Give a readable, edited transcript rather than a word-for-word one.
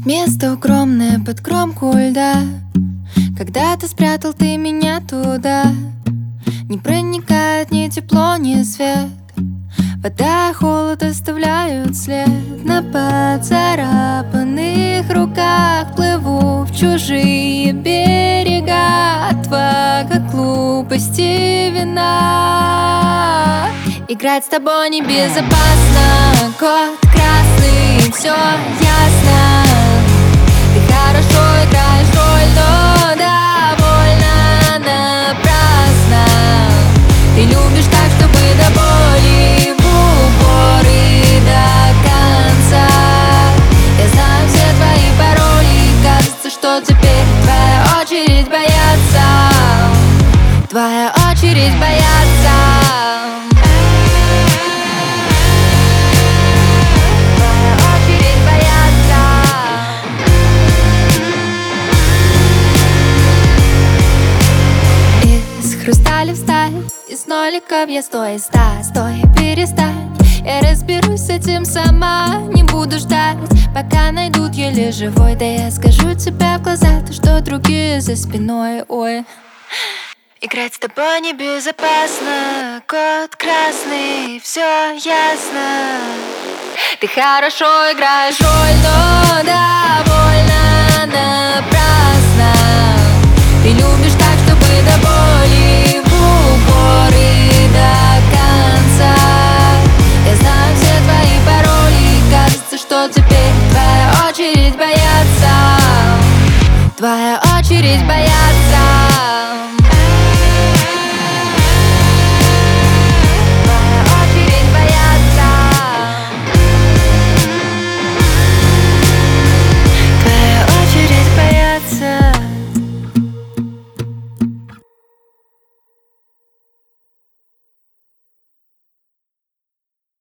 Место укромное под кромку льда. Когда-то спрятал ты меня туда. Не проникает ни тепло, ни свет. Вода и холод оставляют след. На поцарапанных руках плыву в чужие берега. Отвага, глупости, вина. Играть с тобой небезопасно. Кот красный, все ясно. Ты хорошо играешь роль, но довольно напрасно. Ты любишь так, чтобы до боли, в упор и до конца. Я знаю все твои пароли. Кажется, что теперь твоя очередь бояться. Твоя очередь бояться. Хрусталев сталь, из ноликов я стой, стой, перестань. Я разберусь с этим сама, не буду ждать, пока найдут еле живой. Да я скажу тебе в глаза то, что другие за спиной, ой. Играть с тобой небезопасно. Кот красный, все ясно. Ты хорошо играешь роль, но довольно напрасно. Ты любишь так, чтобы до боли, в упор и до конца. Я знаю все твои пароли. Кажется, что теперь твоя очередь бояться. Твоя очередь бояться.